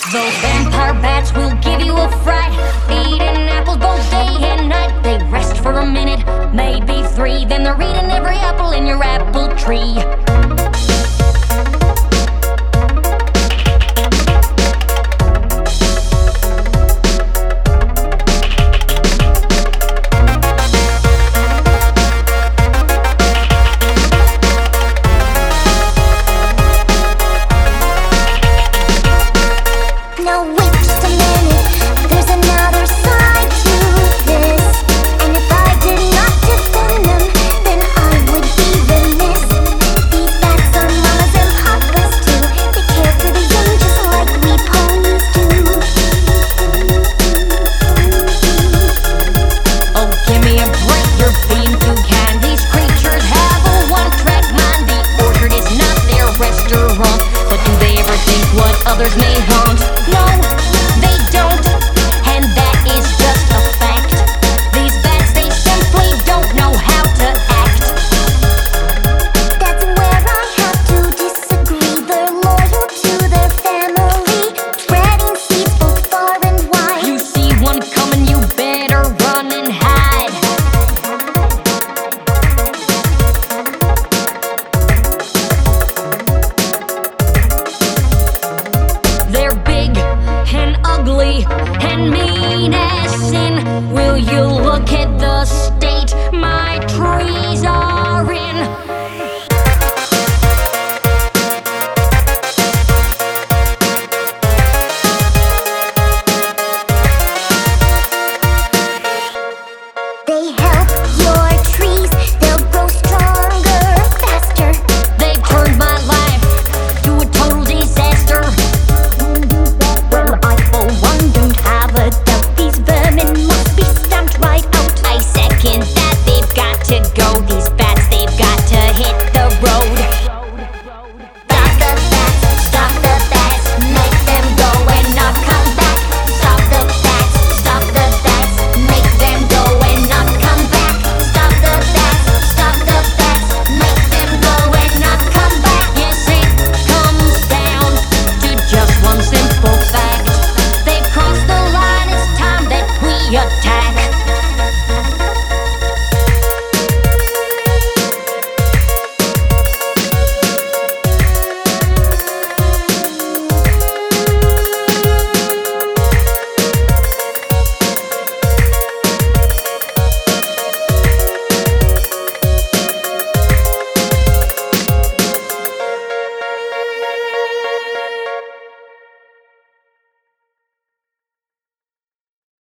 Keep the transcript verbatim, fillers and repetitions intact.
Those vampire bats will give you a fright. Eating apples both day and night. They rest for a minute, maybe three. Then they're eating every apple in your apple tree. Others may haunt. No, they don't, and that is just a fact. These bats, they simply don't know how to act. That's where I have to disagree. They're loyal to their family, spreading seeds both far and wide. You see one coming, you better run and hide. They're big and ugly and mean as sin. Will you look at